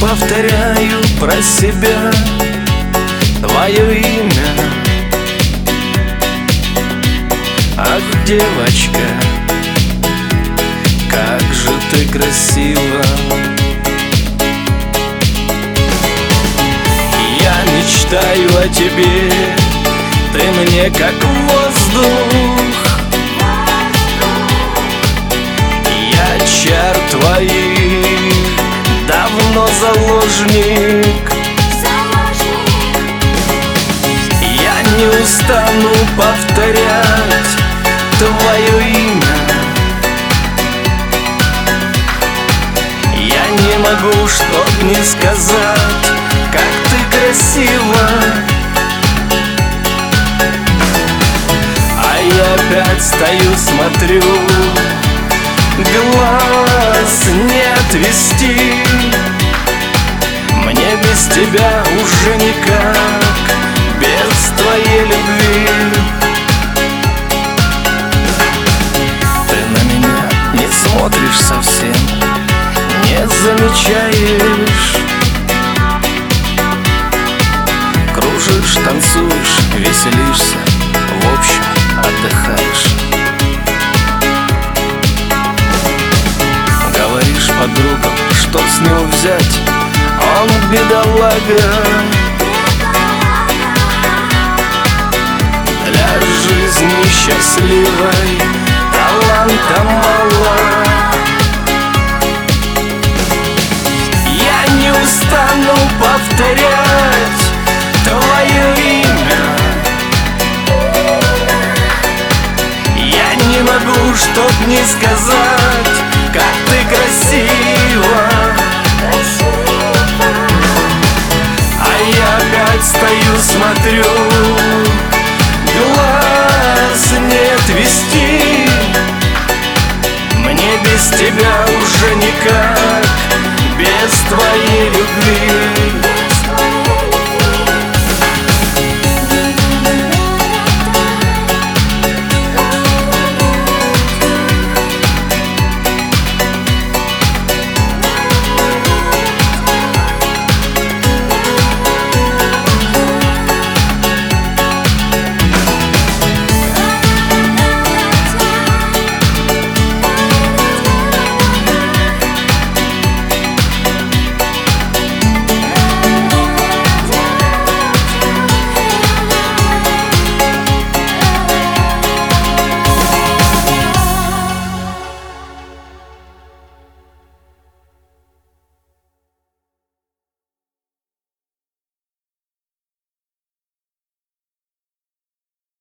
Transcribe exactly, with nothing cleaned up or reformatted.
повторяю про себя твое имя. Ах, девочка, как же ты красива. Я мечтаю о тебе, ты мне как воздух. Я чар твоих давно заложник. Я не устану повторять твое имя. Я не могу, чтоб не сказать, как ты красива. А я опять стою, смотрю, глаз не отвести. Мне без тебя уже никак, без твоей любви. Ты на меня не смотришь совсем, не замечаешь. Кружишь, танцуешь, веселишься, в общем, отдыхаешь. Говоришь подругам, что с него взять, он бедолага. Для жизни счастливой таланта мало. Я не устану повторять твое имя. Я не могу, чтоб не сказать, как ты красива. А я опять стою, смотрю, глаз не отвести. Мне без тебя